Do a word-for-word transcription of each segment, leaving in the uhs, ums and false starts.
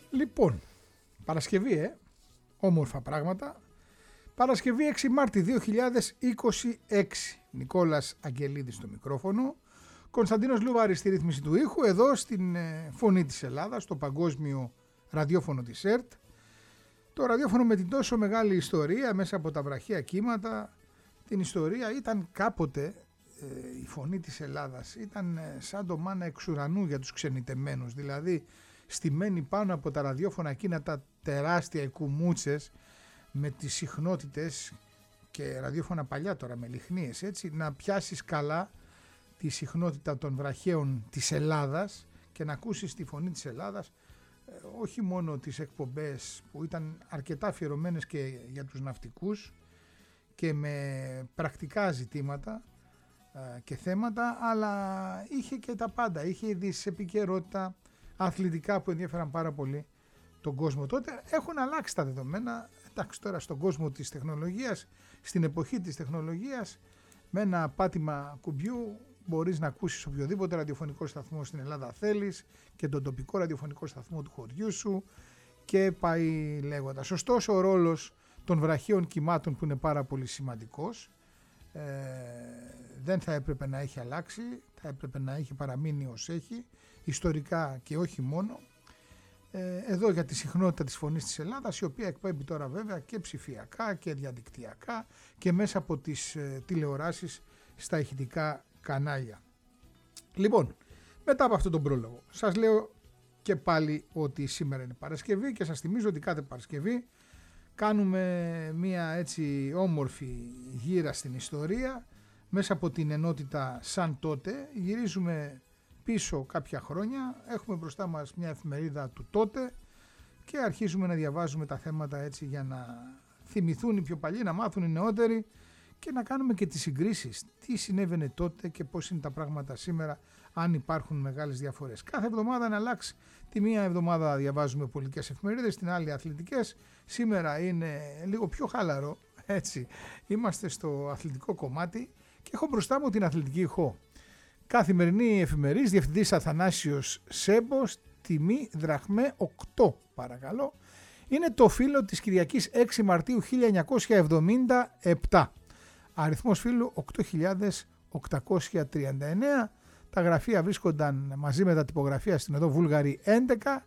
Λοιπόν, Παρασκευή, ε, όμορφα πράγματα. Παρασκευή έξι Μάρτη δύο χιλιάδες είκοσι έξι. Νικόλας Αγγελίδης στο μικρόφωνο. Κωνσταντίνος Λούβαρης στη ρύθμιση του ήχου, εδώ στην ε, Φωνή της Ελλάδας, στο παγκόσμιο ραδιόφωνο της ΕΡΤ. Το ραδιόφωνο με την τόσο μεγάλη ιστορία, μέσα από τα βραχαία κύματα. Την ιστορία ήταν κάποτε, ε, η Φωνή της Ελλάδας ήταν ε, σαν το μάνα εξ ουρανού για τους ξενιτεμένους. Δηλαδή στημένοι πάνω από τα ραδιόφωνα εκείνα τα τεράστια οικουμούτσες με τις συχνότητες και ραδιόφωνα παλιά τώρα με λιχνίες, έτσι, να πιάσεις καλά τη συχνότητα των βραχαίων της Ελλάδας και να ακούσεις τη Φωνή της Ελλάδας, ε, όχι μόνο τις εκπομπές που ήταν αρκετά αφιερωμένες και για τους ναυτικούς και με πρακτικά ζητήματα ε, και θέματα, αλλά είχε και τα πάντα, είχε ειδήσεις, επικαιρότητα, αθλητικά που ενδιαφέραν πάρα πολύ τον κόσμο τότε. Έχουν αλλάξει τα δεδομένα, εντάξει, τώρα στον κόσμο της τεχνολογίας, στην εποχή της τεχνολογίας, με ένα πάτημα κουμπιού μπορείς να ακούσεις οποιοδήποτε ραδιοφωνικό σταθμό στην Ελλάδα θέλεις και τον τοπικό ραδιοφωνικό σταθμό του χωριού σου και πάει λέγοντας. Ωστόσο ο ρόλος των βραχίων κυμάτων, που είναι πάρα πολύ σημαντικός, ε, δεν θα έπρεπε να έχει αλλάξει, θα έπρεπε να έχει παραμείνει ως έχει, ιστορικά και όχι μόνο. Ε, εδώ για τη συχνότητα της Φωνής της Ελλάδας, η οποία εκπέμπει τώρα βέβαια και ψηφιακά και διαδικτυακά και μέσα από τις ε, τηλεοράσεις στα ηχητικά κανάλια. Λοιπόν, μετά από αυτόν τον πρόλογο, σας λέω και πάλι ότι σήμερα είναι Παρασκευή και σας θυμίζω ότι κάθε Παρασκευή κάνουμε μία έτσι όμορφη γύρα στην ιστορία μέσα από την ενότητα Σαν Τότε. Γυρίζουμε πίσω κάποια χρόνια, έχουμε μπροστά μας μια εφημερίδα του τότε και αρχίζουμε να διαβάζουμε τα θέματα έτσι για να θυμηθούν οι πιο παλιοί, να μάθουν οι νεότεροι και να κάνουμε και τις συγκρίσεις. Τι συνέβαινε τότε και πώς είναι τα πράγματα σήμερα, αν υπάρχουν μεγάλες διαφορές. Κάθε εβδομάδα να αλλάξει. Τη μία εβδομάδα διαβάζουμε πολιτικές εφημερίδες, την άλλη αθλητικές. Σήμερα είναι λίγο πιο χαλαρό, έτσι. Είμαστε στο αθλητικό κομμάτι και έχω μπροστά μου την αθλητική ηχό. Καθημερινή εφημερής, διευθυντής Αθανάσιος Σέμπος, τιμή δραχμέ οκτώ, παρακαλώ. Είναι το φύλλο της Κυριακής έξι Μαρτίου χίλια εννιακόσια εβδομήντα επτά. Αριθμός φύλλου οκτώ χιλιάδες οκτακόσια τριάντα εννέα. Τα γραφεία βρίσκονταν μαζί με τα τυπογραφία στην οδό Βούλγαρη έντεκα.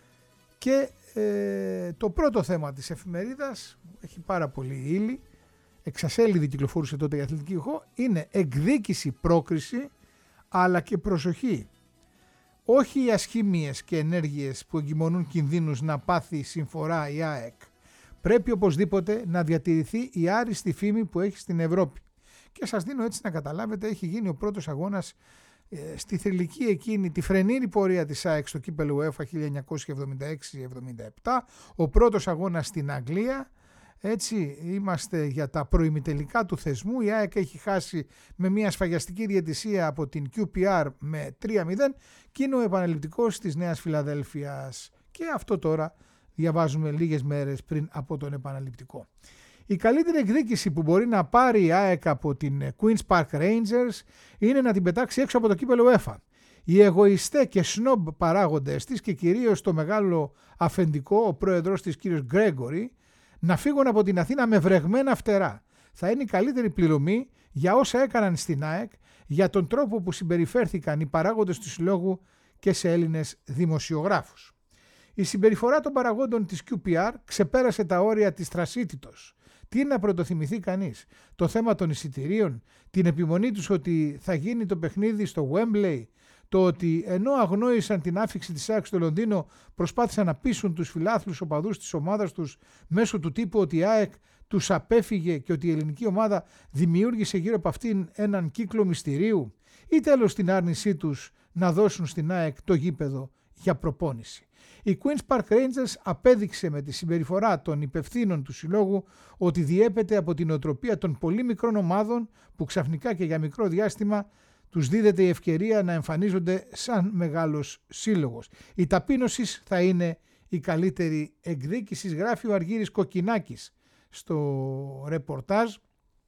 Και ε, το πρώτο θέμα της εφημερίδας, έχει πάρα πολύ ύλη, εξασέλιδη κυκλοφορούσε τότε η αθλητική ηχό, είναι εκδίκηση, πρόκριση, αλλά και προσοχή. Όχι οι ασχήμιες και ενέργειες που εγκυμονούν κινδύνους να πάθει συμφορά η ΑΕΚ. Πρέπει οπωσδήποτε να διατηρηθεί η άριστη φήμη που έχει στην Ευρώπη. Και σας δίνω έτσι να καταλάβετε, έχει γίνει ο πρώτος αγώνας ε, στη θρυλική εκείνη, τη φρενήρη πορεία της ΑΕΚ στο κύπελλο UEFA χίλια εννιακόσια εβδομήντα έξι εβδομήντα επτά. Ο πρώτος αγώνας στην Αγγλία. Έτσι είμαστε για τα προημιτελικά του θεσμού. Η ΑΕΚ έχει χάσει με μια σφαγιαστική διαιτησία από την κιου πι αρ με τρία μηδέν και είναι ο επαναληπτικός της Νέας Φιλαδέλφειας. Και αυτό τώρα διαβάζουμε λίγες μέρες πριν από τον επαναληπτικό. Η καλύτερη εκδίκηση που μπορεί να πάρει η ΑΕΚ από την Queen's Park Rangers είναι να την πετάξει έξω από το κύπελλο UEFA. Οι εγωιστέ και σνόμπ παράγοντες της και κυρίως το μεγάλο αφεντικό, ο πρόεδρος της κύριος Γκρέγκορι, να φύγουν από την Αθήνα με βρεγμένα φτερά. Θα είναι η καλύτερη πληρωμή για όσα έκαναν στην ΑΕΚ, για τον τρόπο που συμπεριφέρθηκαν οι παράγοντες του συλλόγου και σε Έλληνες δημοσιογράφους. Η συμπεριφορά των παραγόντων της κιου πι αρ ξεπέρασε τα όρια της θρασίτητος. Τι να πρωτοθυμηθεί κανείς? Το θέμα των εισιτηρίων, την επιμονή τους ότι θα γίνει το παιχνίδι στο Wembley, το ότι ενώ αγνόησαν την άφιξη της ΑΕΚ στο Λονδίνο προσπάθησαν να πείσουν τους φιλάθλους οπαδούς της ομάδας τους μέσω του τύπου ότι η ΑΕΚ τους απέφυγε και ότι η ελληνική ομάδα δημιούργησε γύρω από αυτήν έναν κύκλο μυστηρίου, ή τέλος την άρνησή τους να δώσουν στην ΑΕΚ το γήπεδο για προπόνηση. Η Queen's Park Rangers απέδειξε με τη συμπεριφορά των υπευθύνων του συλλόγου ότι διέπεται από την οτροπία των πολύ μικρών ομάδων που ξαφνικά και για μικρό διάστημα τους δίδεται η ευκαιρία να εμφανίζονται σαν μεγάλος σύλλογος. Η ταπείνωση θα είναι η καλύτερη εκδίκηση, γράφει ο Αργύρης Κοκκινάκης στο ρεπορτάζ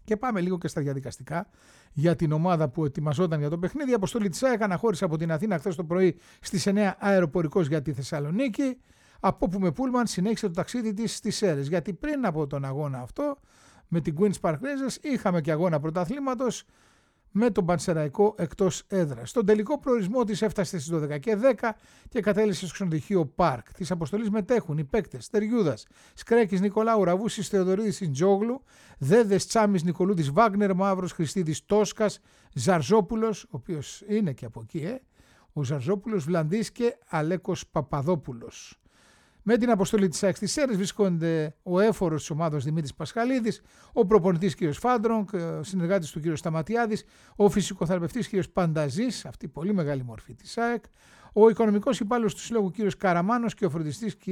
Και πάμε λίγο και στα διαδικαστικά για την ομάδα που ετοιμαζόταν για το παιχνίδι. Η αποστολή της ΑΕΚ αναχώρησε από την Αθήνα χθες το πρωί στις εννιά αεροπορικός για τη Θεσσαλονίκη, από όπου με πούλμαν συνέχισε το ταξίδι της στις Σέρρες. Γιατί πριν από τον αγώνα αυτό με την Queen's Park Rangers είχαμε και αγώνα πρωταθλήματος με τον Πανσεραϊκό εκτός έδρας. Στον τελικό προορισμό της έφτασε στις δώδεκα και δέκα και κατέληξε στο ξενοδοχείο Πάρκ. Της αποστολής μετέχουν οι παίκτες Τεριούδας, Σκρέκης Νικολάου, Ραβούσης Θεοδωρίδης Ιντζόγλου, Δέδες Τσάμις Νικολούδης Βάγνερ, Μαύρος Χριστίδης Τόσκας, Ζαρζόπουλος, ο οποίος είναι και από εκεί, ε, ο Ζαρζόπουλος, Βλαντής και Αλέκος Παπαδόπουλος. Με την αποστολή της ΑΕΚ στις Σέρρες βρίσκονται ο έφορος της ομάδας Δημήτρης Πασχαλίδης, ο προπονητής κ. Φάντρονκ, ο συνεργάτης του κ. Σταματιάδης, ο φυσικοθεραπευτής κ. Πανταζής, αυτή η πολύ μεγάλη μορφή της ΑΕΚ, ο οικονομικός υπάλληλος του Συλλόγου κ. Καραμάνος και ο φροντιστής κ.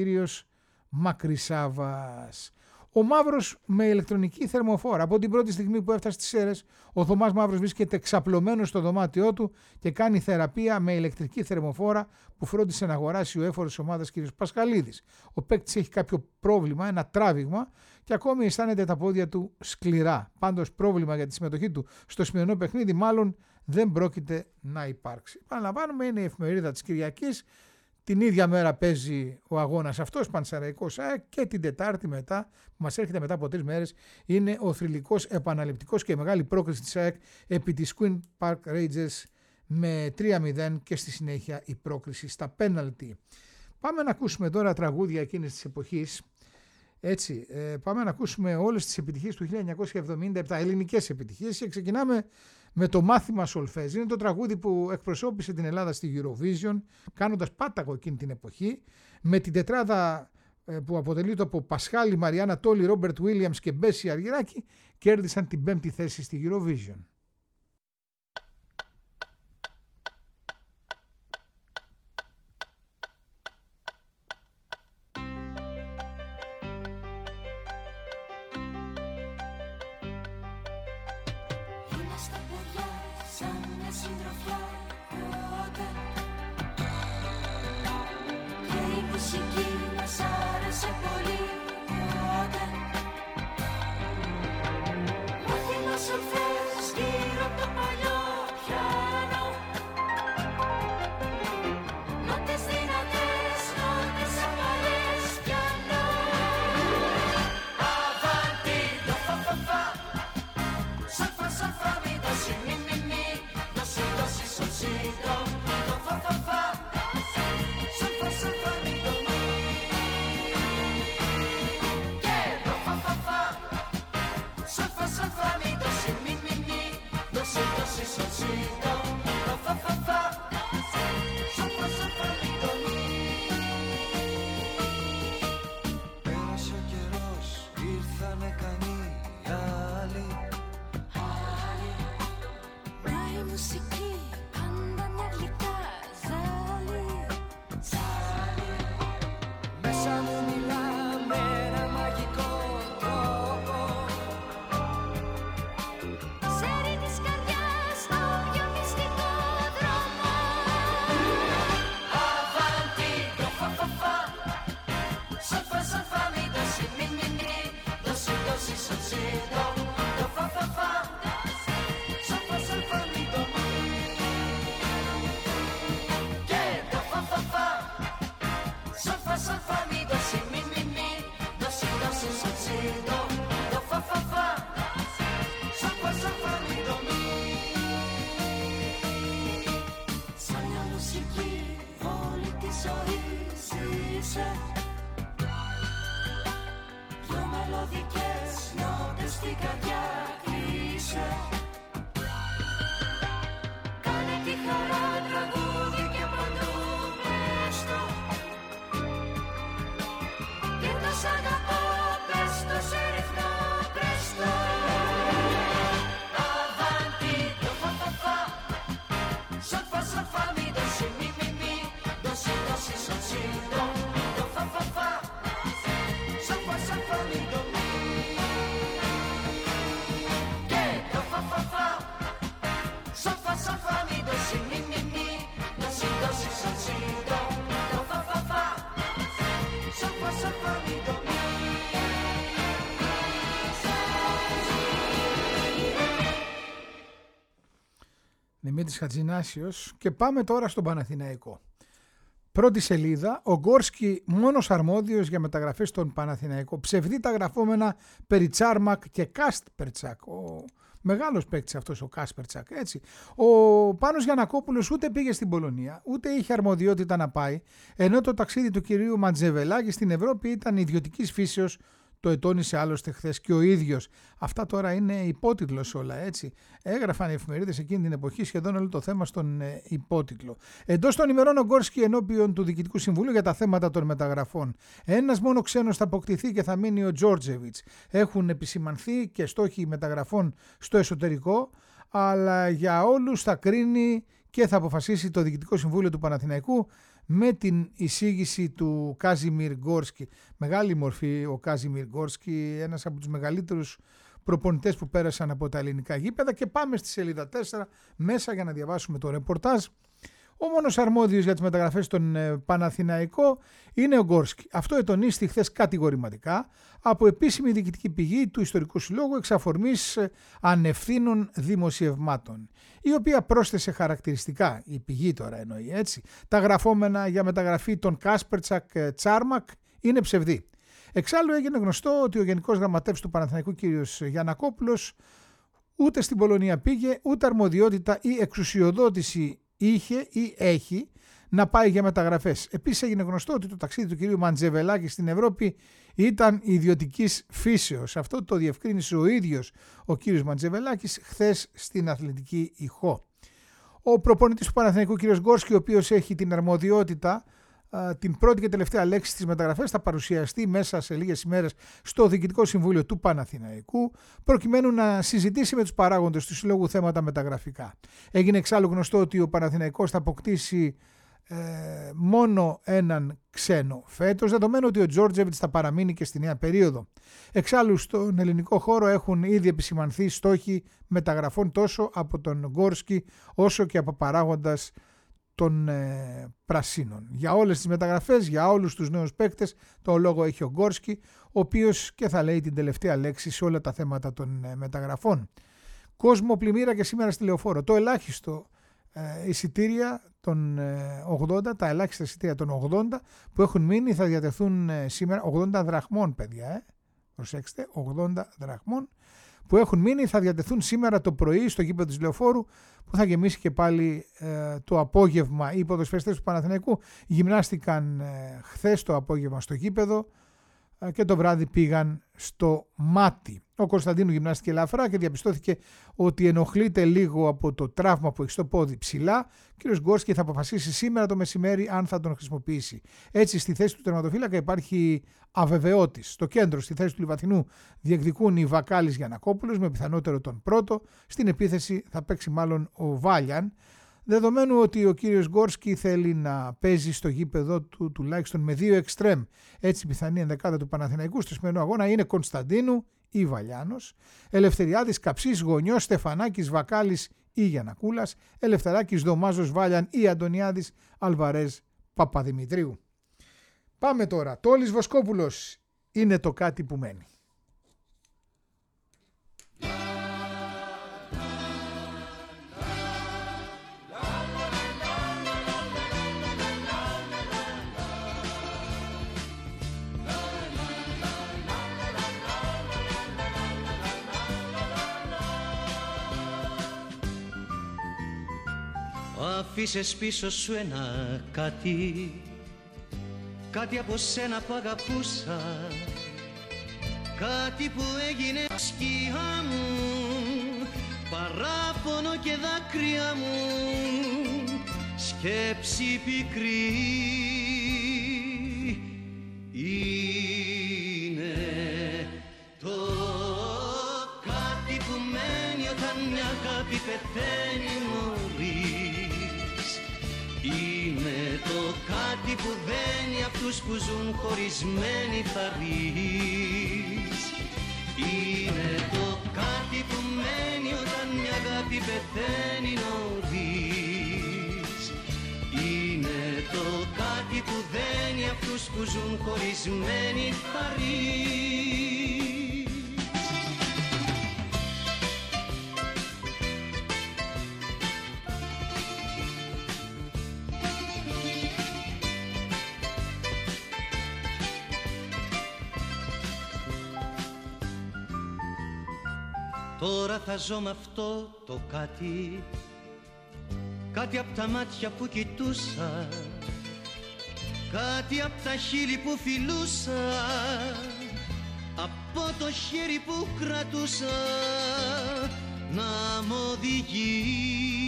Μακρισάβας. Ο Μαύρος με ηλεκτρονική θερμοφόρα. Από την πρώτη στιγμή που έφτασε στις Σέρρες, ο Θωμάς Μαύρος βρίσκεται ξαπλωμένος στο δωμάτιό του και κάνει θεραπεία με ηλεκτρική θερμοφόρα που φρόντισε να αγοράσει ο έφορος της ομάδας κ. Πασχαλίδης. Ο παίκτης έχει κάποιο πρόβλημα, ένα τράβηγμα και ακόμη αισθάνεται τα πόδια του σκληρά. Πάντως πρόβλημα για τη συμμετοχή του στο σημερινό παιχνίδι μάλλον δεν πρόκειται να υπάρξει. Παραλαμβάνουμε, είναι η εφημερίδα της Κυριακής. Την ίδια μέρα παίζει ο αγώνας αυτός, Πανσεραϊκός ΑΕΚ, και την Τετάρτη μετά, που μας έρχεται μετά από τρεις μέρες, είναι ο θρυλικός, επαναληπτικός και μεγάλη πρόκριση της ΑΕΚ επί της Queen's Park Rangers με τρία μηδέν και στη συνέχεια η πρόκριση στα πέναλτι. Πάμε να ακούσουμε τώρα τραγούδια εκείνης της εποχής. Έτσι, ε, πάμε να ακούσουμε όλες τις επιτυχίες του χίλια εννιακόσια εβδομήντα επτά, ελληνικές επιτυχίες, και ξεκινάμε με το μάθημα Σολφέζ. Είναι το τραγούδι που εκπροσώπησε την Ελλάδα στη Eurovision, κάνοντας πάταγο εκείνη την εποχή, με την τετράδα ε, που αποτελείται από Πασχάλη, Μαριάννα Τόλη, Ρόμπερτ Βίλιαμς και Μπέση Αργυράκη, κέρδισαν την πέμπτη θέση στη Eurovision. Fa fa fa, so fa so fa mi do mi. Δημήτρης Χατζηνάσιος και πάμε τώρα στον Παναθηναϊκό. Πρώτη σελίδα, ο Γκόρσκι μόνος αρμόδιος για μεταγραφές στον Παναθηναϊκό. Ψευδή τα γραφόμενα περί Τσάρμακ και Κάσπερτσακ. Ο μεγάλος παίκτης αυτός ο Κάσπερτσακ, έτσι. Ο Πάνος Γιαννακόπουλος ούτε πήγε στην Πολωνία, ούτε είχε αρμοδιότητα να πάει, ενώ το ταξίδι του κυρίου Μαντζεβελάκη στην Ευρώπη ήταν ιδιωτικής φύσεως. Το ετώνησε άλλωστε χθες και ο ίδιος. Αυτά τώρα είναι υπότιτλος όλα, έτσι. Έγραφαν οι εφημερίδες εκείνη την εποχή σχεδόν όλο το θέμα στον ε, υπότιτλο. Εντός των ημερών ο Γκόρσκι ενώπιον του Διοικητικού Συμβουλίου για τα θέματα των μεταγραφών. Ένας μόνο ξένος θα αποκτηθεί και θα μείνει ο Τζόρτζεβιτς. Έχουν επισημανθεί και στόχοι μεταγραφών στο εσωτερικό, αλλά για όλους θα κρίνει και θα αποφασίσει το Διοικητικό Συμβούλιο του Παναθηναϊκού με την εισήγηση του Κάζιμιρ Γκόρσκι. Μεγάλη μορφή ο Κάζιμιρ Γκόρσκι, ένας από τους μεγαλύτερους προπονητές που πέρασαν από τα ελληνικά γήπεδα. Και πάμε στη σελίδα τέσσερα μέσα για να διαβάσουμε το ρεπορτάζ. Ο μόνος αρμόδιος για τις μεταγραφές στον Παναθηναϊκό είναι ο Γκόρσκι. Αυτό ετονίστη χθες κατηγορηματικά από επίσημη διοικητική πηγή του Ιστορικού Συλλόγου εξ αφορμής ανευθύνων δημοσιευμάτων, η οποία πρόσθεσε χαρακτηριστικά, η πηγή τώρα εννοεί έτσι, τα γραφόμενα για μεταγραφή των Κάσπερτσακ Τσάρμακ είναι ψευδή. Εξάλλου έγινε γνωστό ότι ο Γενικός Γραμματεύς του Παναθηναϊκού κ. Γιαννακόπουλος ούτε στην Πολωνία πήγε, ούτε αρμοδιότητα ή εξουσιοδότηση είχε ή έχει να πάει για μεταγραφές. Επίσης έγινε γνωστό ότι το ταξίδι του κυρίου Μαντζεβελάκη στην Ευρώπη ήταν ιδιωτικής φύσεως. Αυτό το διευκρίνησε ο ίδιος ο κύριος Μαντζεβελάκης χθες στην Αθλητική Ηχό. Ο προπονητής του Παναθηναϊκού κ. Γκόρσκι, ο οποίος έχει την αρμοδιότητα, την πρώτη και τελευταία λέξη στις μεταγραφές, θα παρουσιαστεί μέσα σε λίγες ημέρες στο Διοικητικό Συμβούλιο του Παναθηναϊκού, προκειμένου να συζητήσει με τους παράγοντες του Συλλόγου θέματα μεταγραφικά. Έγινε εξάλλου γνωστό ότι ο Παναθηναϊκός θα αποκτήσει ε, μόνο έναν ξένο φέτος, δεδομένου ότι ο Τζόρτζεβιτς θα παραμείνει και στη νέα περίοδο. Εξάλλου στον ελληνικό χώρο έχουν ήδη επισημανθεί στόχοι μεταγραφών τόσο από τον Γκόρσκι όσο και από παράγοντας των ε, Πρασίνων. Για όλες τις μεταγραφές, για όλους τους νέους παίκτες, το λόγο έχει ο Γκόρσκι, ο οποίος και θα λέει την τελευταία λέξη σε όλα τα θέματα των ε, μεταγραφών. Κόσμο πλημμύρα και σήμερα στη Λεωφόρο. Το ελάχιστο ε, εισιτήρια των ε, ογδόντα, τα ελάχιστα εισιτήρια των ογδόντα που έχουν μείνει θα διατεθούν ε, σήμερα, ογδόντα δραχμών παιδιά, ε, προσέξτε, ογδόντα δραχμών που έχουν μείνει θα διατεθούν σήμερα το πρωί στο γήπεδο της Λεωφόρου, που θα γεμίσει και πάλι ε, το απόγευμα. Οι ποδοσφαιριστές του Παναθηναϊκού γυμνάστηκαν ε, χθες το απόγευμα στο γήπεδο ε, και το βράδυ πήγαν στο Μάτι. Ο Κωνσταντίνου γυμνάστηκε ελαφρά και διαπιστώθηκε ότι ενοχλείται λίγο από το τραύμα που έχει στο πόδι ψηλά. Ο κ. Γκόρσκι θα αποφασίσει σήμερα το μεσημέρι αν θα τον χρησιμοποιήσει. Έτσι, στη θέση του τερματοφύλακα υπάρχει αβεβαιότης. Στο κέντρο, στη θέση του Λιβαθινού, διεκδικούν οι Βακάλης Γιαννακόπουλος με πιθανότερο τον πρώτο. Στην επίθεση θα παίξει μάλλον ο Βάλιαν. Δεδομένου ότι ο κύριος Γκόρσκι θέλει να παίζει στο γήπεδο του τουλάχιστον με δύο εξτρέμ. Έτσι η πιθανή ενδεκάδα του Παναθηναϊκού στο σημερινό αγώνα είναι Κωνσταντίνου ή Βαλιάνος, Ελευθεριάδης Καψής, Γωνιός, Στεφανάκης, Βακάλης ή Γιαννακούλας, Ελευθεράκης, Δωμάζος, Βάλιαν ή Αντωνιάδης, Αλβαρέζ, Παπαδημητρίου. Πάμε τώρα. Τόλης Βοσκόπουλος είναι το κάτι που μένει. Αφήσες πίσω σου ένα κάτι, κάτι από σένα που αγαπούσα, κάτι που έγινε σκιά μου, παράπονο και δάκρυα μου, σκέψη πικρή. Είναι το κάτι που μένει όταν μια αγάπη πεθαίνει νωρίς. Είναι το κάτι που δένει αυτούς που ζουν χωρισμένοι θαρρείς. Είναι το κάτι που μένει όταν μια αγάπη πεθαίνει νωρίς. Είναι το κάτι που δένει αυτούς που ζουν χωρισμένοι θαρρείς. Τώρα θα ζω με αυτό το κάτι, κάτι απ' τα μάτια που κοιτούσα, κάτι απ' τα χείλη που φιλούσα, από το χέρι που κρατούσα να μ' οδηγεί.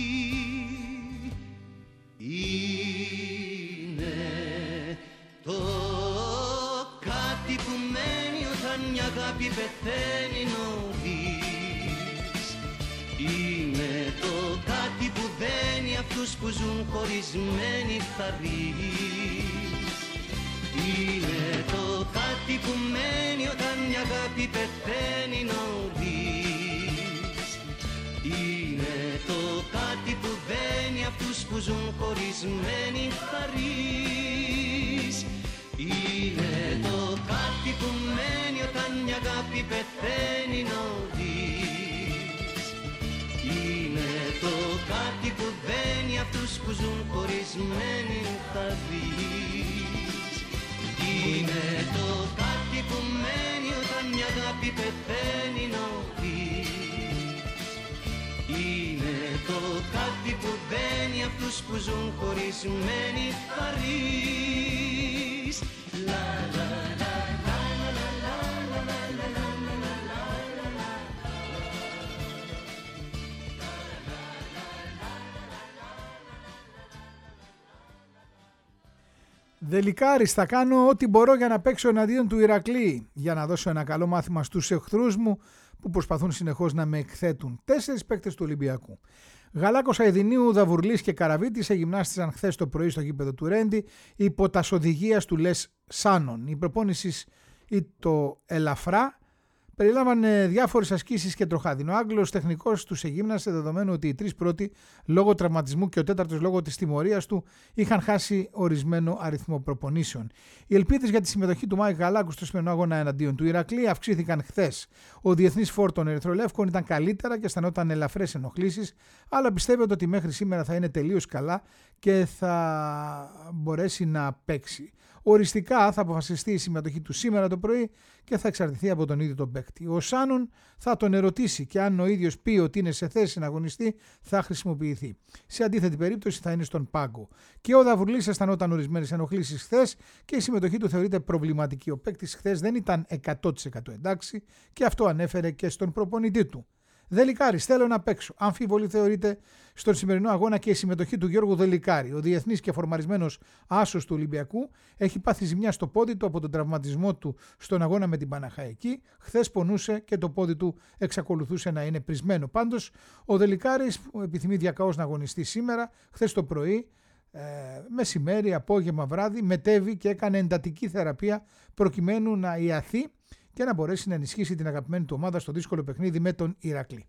Είναι το κάτι που μένει όταν μια αγάπη πεθαίνει νωρίς. Είναι το κάτι που δένει αυτούς που ζουν χωρισμένοι χαρείς. Είναι το κάτι που μένει όταν μια αγάπη πεθαίνει νωρίς. Είναι το κάτι που δένει αυτούς που ζουν χωρισμένοι χαρείς. Είναι το κάτι που μένει όταν μια αγάπη πεθαίνει νωρίς. Είναι το κάτι που δένει αυτούς που ζουν χωρισμένοι χαρείς. Είναι το κάτι που μένει όταν μια αγάπη πεθαίνει νωρίς. Είναι το κάτι που δένει αυτούς που ζουν χωρισμένοι χαρείς. Λα λα λα λα λα λα λα λα λα λα λα. Δελικάρης, θα κάνω ό,τι μπορώ για να παίξω εναντίον του Ηρακλή, για να δώσω ένα καλό μάθημα στους εχθρούς μου που προσπαθούν συνεχώς να με εκθέτουν. Τέσσερις παίκτες του Ολυμπιακού. Γαλάκος, Αηδινίου, Δαβουρλής και Καραβίτης εγυμνάστησαν χθες το πρωί στο γήπεδο του Ρέντι υπό τας οδηγίας του Λες Σάνον. Η προπόνηση ή το ελαφρά περιλάμβανε διάφορες ασκήσεις και τροχάδιν. Ο Άγγλος τεχνικός τους εγύμνασε, δεδομένου ότι οι τρεις πρώτοι λόγω τραυματισμού και ο τέταρτος λόγω της τιμωρίας του είχαν χάσει ορισμένο αριθμό προπονήσεων. Οι ελπίδες για τη συμμετοχή του Μάικ Γαλάκου στο σημερινό αγώνα εναντίον του Ηρακλή αυξήθηκαν χθες. Ο διεθνής φόρ των Ερυθρολεύκων ήταν καλύτερα και αισθανόταν ελαφρές ενοχλήσεις, αλλά πιστεύετε ότι μέχρι σήμερα θα είναι τελείως καλά και θα μπορέσει να παίξει. Οριστικά θα αποφασιστεί η συμμετοχή του σήμερα το πρωί και θα εξαρτηθεί από τον ίδιο τον παίκτη. Ο Σάνον θα τον ερωτήσει και αν ο ίδιος πει ότι είναι σε θέση να αγωνιστεί θα χρησιμοποιηθεί. Σε αντίθετη περίπτωση θα είναι στον πάγκο. Και ο Δαβουρλής αισθανόταν ορισμένες ενοχλήσεις χθες και η συμμετοχή του θεωρείται προβληματική. Ο παίκτης χθες δεν ήταν εκατό τοις εκατό εντάξει και αυτό ανέφερε και στον προπονητή του. Δελικάρης, θέλω να παίξω. Αμφίβολη θεωρείται στον σημερινό αγώνα και η συμμετοχή του Γιώργου Δελικάρη. Ο διεθνής και φορμαρισμένος άσος του Ολυμπιακού έχει πάθει ζημιά στο πόδι του από τον τραυματισμό του στον αγώνα με την Παναχαϊκή. Χθες πονούσε και το πόδι του εξακολουθούσε να είναι πρισμένο. Πάντως, ο Δελικάρης που επιθυμεί διακαώς να αγωνιστεί σήμερα, χθες το πρωί, ε, μεσημέρι, απόγευμα, βράδυ, μετέβη και έκανε εντατική θεραπεία προκειμένου να ιαθεί και να μπορέσει να ενισχύσει την αγαπημένη του ομάδα στο δύσκολο παιχνίδι με τον Ηρακλή.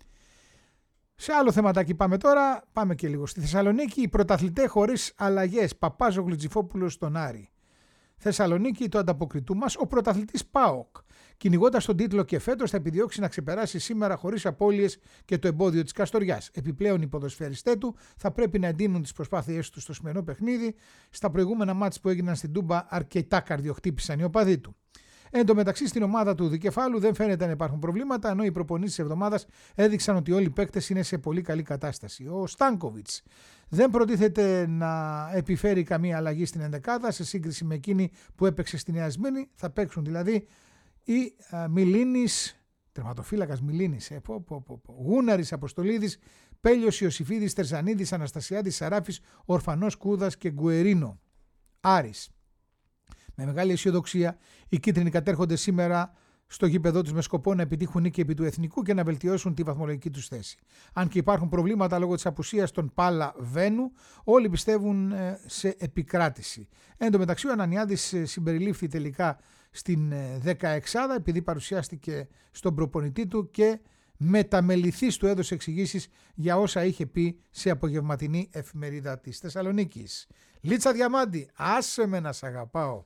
Σε άλλο θεματάκι πάμε τώρα, πάμε και λίγο στη Θεσσαλονίκη. Οι πρωταθλητές χωρίς αλλαγές, Παπάζογλου, Τζιφόπουλος στον Άρη. Θεσσαλονίκη, το ανταποκριτού μας, ο πρωταθλητής ΠΑΟΚ. Κυνηγώντας τον τίτλο και φέτος θα επιδιώξει να ξεπεράσει σήμερα χωρίς απώλειες και το εμπόδιο της Καστοριάς. Επιπλέον οι ποδοσφαιριστές του θα πρέπει να εντείνουν τις προσπάθειές τους στο σημερινό παιχνίδι. Στα προηγούμενα μάτς που έγιναν στην Τούμπα αρκετά καρδιοχτύπησαν οι οπαδοί του. Εν τω μεταξύ, στην ομάδα του δικεφάλου δεν φαίνεται να υπάρχουν προβλήματα, ενώ οι προπονήσεις της εβδομάδας έδειξαν ότι όλοι οι παίκτες είναι σε πολύ καλή κατάσταση. Ο Στάνκοβιτς δεν προτίθεται να επιφέρει καμία αλλαγή στην ενδεκάδα σε σύγκριση με εκείνη που έπαιξε στη Νέα Σμύρνη. Θα παίξουν δηλαδή οι Μιλίνης, τερματοφύλακας Μιλίνης, ε, πω, πω, πω, πω, Γούναρης, Αποστολίδης, Πέλιος, Ιωσифίδης, Τερζανίδης, Αναστασιάδης, Σαράφης, Ορφανός, Κούδας και Γκουερίνο. Άρης. Με μεγάλη αισιοδοξία, οι κίτρινοι κατέρχονται σήμερα στο γήπεδό τους με σκοπό να επιτύχουν νίκη επί του εθνικού και να βελτιώσουν τη βαθμολογική τους θέση. Αν και υπάρχουν προβλήματα λόγω της απουσίας των Πάλα Βένου, όλοι πιστεύουν σε επικράτηση. Εν τω μεταξύ, ο Ανανιάδης συμπεριλήφθη τελικά στην δεκαεξάδα επειδή παρουσιάστηκε στον προπονητή του και μεταμεληθής του έδωσε εξηγήσεις για όσα είχε πει σε απογευματινή εφημερίδα της Θεσσαλονίκης. Λίτσα Διαμάντη, άσε με να σ' αγαπάω.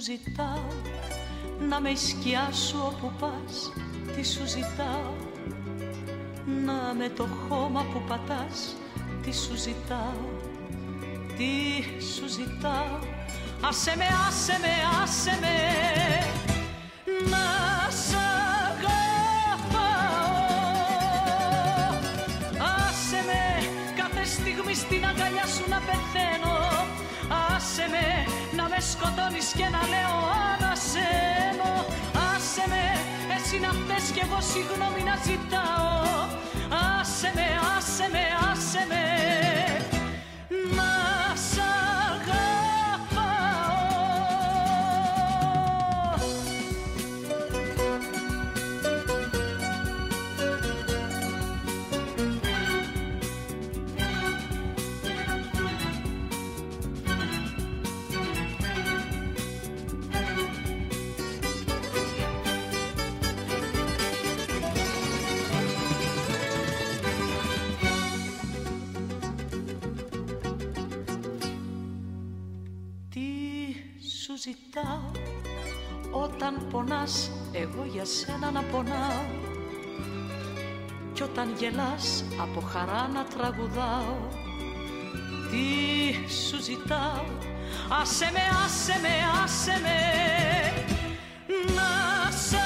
ζητάω, να με η σκιά σου όπου πας, τι σου ζητάω, να με το χώμα που πατάς, τι σου ζητάω, τι σου ζητάω. Άσε με, άσε με, άσε με, να σ' αγαπάω. Άσε με κάθε στιγμή στην αγκαλιά σου να πεθαίνω. Άσε με να με σκοτώνεις και να λέω ανασένω. Άσε με, εσύ να φταίς κι εγώ συγγνώμη να ζητάω. Άσε με, άσε με, άσε με, να σ' αγαπάω. Ζητάω, όταν πονάς εγώ για σένα να πονάω, κι όταν γελάς από χαρά να τραγουδάω. Τι σου ζητάω, άσε με, άσε με, άσε με, να σ'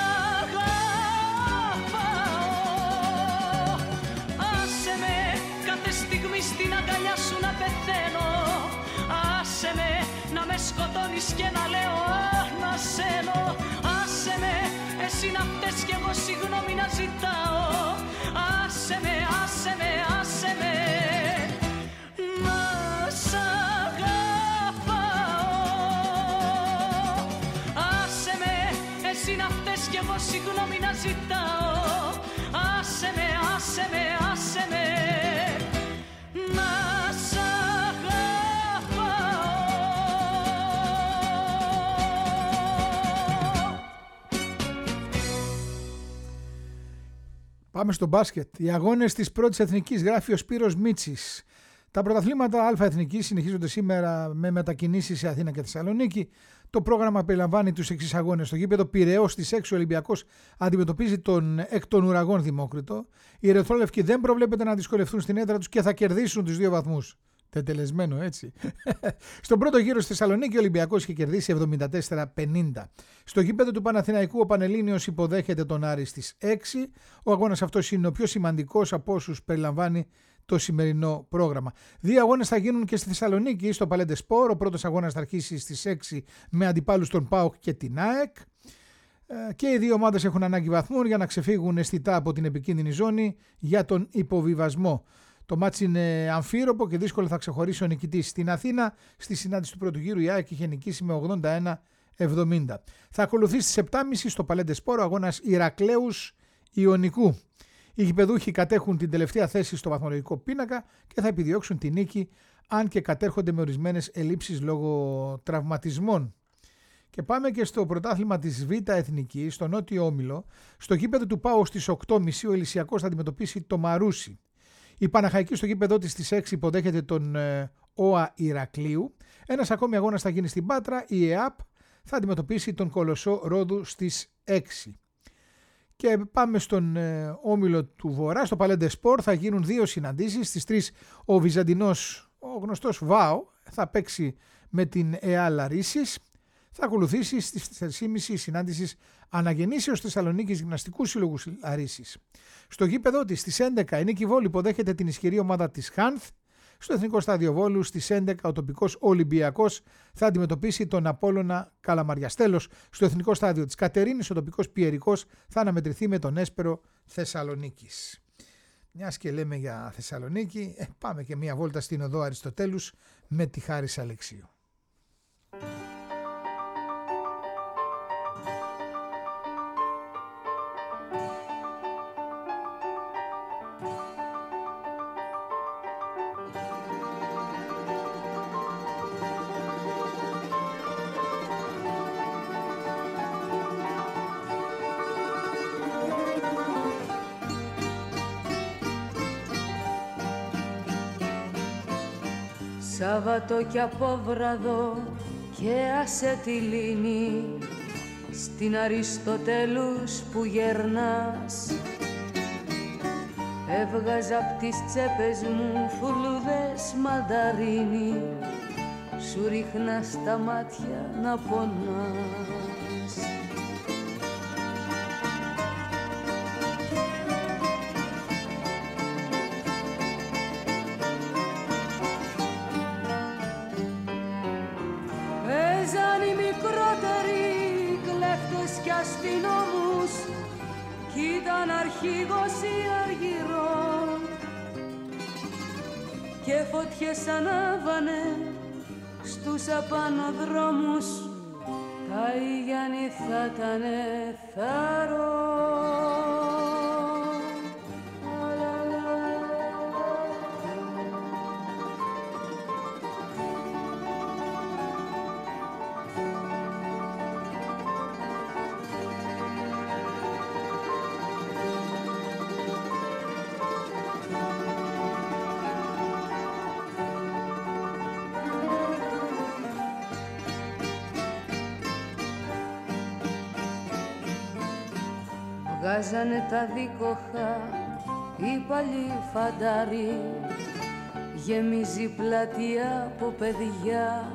αγαπάω. Άσε με κάθε στιγμή στην αγκαλιά σου να πεθαίνω. Άσε με να με σκοτώνεις και να λέω ανασένω. Άσε με, εσύ να φταίς κι εγώ συγγνώμη να ζητάω. Άσε με, άσε με, άσε με, να σ' αγαπάω. Άσε με, εσύ να φταίς κι εγώ συγγνώμη να ζητάω. Άσε με, άσε με, άσε με, να σ' Πάμε στο μπάσκετ. Οι αγώνες της πρώτης εθνικής, γράφει ο Σπύρος Μίτσης. Τα πρωταθλήματα Α εθνικής συνεχίζονται σήμερα με μετακινήσεις σε Αθήνα και Θεσσαλονίκη. Το πρόγραμμα περιλαμβάνει τους εξής αγώνες. Στο γήπεδο Πειραιώς στις έξι ο Ολυμπιακός αντιμετωπίζει τον εκ των ουραγών Δημόκριτο. Οι ερυθρόλευκοι δεν προβλέπεται να δυσκολευτούν στην έδρα τους και θα κερδίσουν τους δύο βαθμούς. Τετελεσμένο έτσι. Στον πρώτο γύρο στη Θεσσαλονίκη ο Ολυμπιακός είχε κερδίσει εβδομήντα τέσσερα πενήντα. Στο γήπεδο του Παναθηναϊκού ο Πανελλήνιος υποδέχεται τον Άρη στις έξι. Ο αγώνας αυτός είναι ο πιο σημαντικός από όσους περιλαμβάνει το σημερινό πρόγραμμα. Δύο αγώνες θα γίνουν και στη Θεσσαλονίκη, στο Παλέντε Σπορ. Ο πρώτος αγώνας θα αρχίσει στις έξι με αντιπάλους τον ΠΑΟΚ και την ΑΕΚ. Και οι δύο ομάδες έχουν ανάγκη βαθμών για να ξεφύγουν αισθητά από την επικίνδυνη ζώνη για τον υποβιβασμό. Το μάτς είναι αμφίροπο και δύσκολο θα ξεχωρίσει ο νικητής. Στην Αθήνα, στη συνάντηση του πρώτου γύρου, η ΑΕΚ είχε νικήσει με ογδόντα ένα εβδομήντα. Θα ακολουθήσει στις επτά και μισή στο Παλέντε Σπορ ο αγώνας Ηρακλέους Ιωνικού. Οι γηπεδούχοι κατέχουν την τελευταία θέση στο βαθμολογικό πίνακα και θα επιδιώξουν τη νίκη, αν και κατέρχονται με ορισμένες ελλείψεις λόγω τραυματισμών. Και πάμε και στο πρωτάθλημα της Β' Εθνικής, στο Νότιο Όμιλο. Στο γήπεδο του ΠΑΟ στις οκτώ και μισή ο Ελυσιακός θα αντιμετωπίσει το Μαρούσι. Η Παναχαϊκή στο γήπεδό της στις έξι υποδέχεται τον ε, ΟΑ Ηρακλείου. Ένας ακόμη αγώνας θα γίνει στην Πάτρα. Η ΕΑΠ θα αντιμετωπίσει τον Κολοσσό Ρόδου στις έξι. Και πάμε στον ε, Όμιλο του Βορρά. Στο Παλέντε Σπορ θα γίνουν δύο συναντήσεις. Στις τρεις ο Βυζαντινός, ο γνωστός ΒΑΟ, θα παίξει με την ΕΑ Λαρίσης. Θα ακολουθήσει στις τέσσερις και μισή η συνάντηση Αναγεννήσεως Θεσσαλονίκης Γυμναστικού Σύλλογου Λαρίσης. Στο γήπεδο της στις έντεκα η Νίκη Βόλου υποδέχεται την ισχυρή ομάδα της Χάνθ. Στο Εθνικό Στάδιο Βόλου στις έντεκα ο τοπικός Ολυμπιακός θα αντιμετωπίσει τον Απόλλωνα Καλαμαριάς. Τέλος, στο Εθνικό Στάδιο της Κατερίνης ο τοπικός Πιερικός θα αναμετρηθεί με τον Έσπερο Θεσσαλονίκης. Μιας και λέμε για Θεσσαλονίκη, ε, πάμε και μια βόλτα στην οδό Αριστοτέλους με τη Χάρις Αλεξίου. Σάββατο κι από βραδό και άσε τη λύνη στην Αριστοτέλους που γερνάς. Έβγαζα απ' τις τσέπες μου φουλούδες μανταρίνι, σου ρίχνα στα μάτια να πονάς. Παίζαν οι μικρότεροι κλέφτες κι αστυνόμους κι ήταν αρχηγός ή αργυρό και φωτιές ανάβανε στους απανοδρόμους, τα Ιγιάννη θα ήτανε θάρρο. Βγάζανε τα δίκοχα οι παλιοί φαντάροι, γεμίζει πλατεία από παιδιά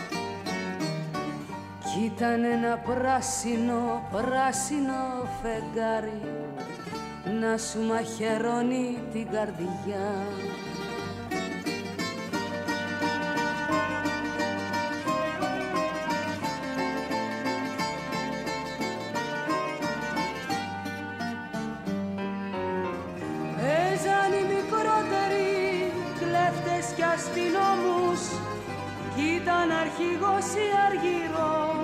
κι ήταν ένα πράσινο, πράσινο φεγγάρι να σου μαχαιρώνει την καρδιά. Αστυνόμους κι ήταν αρχηγός ή αργυρό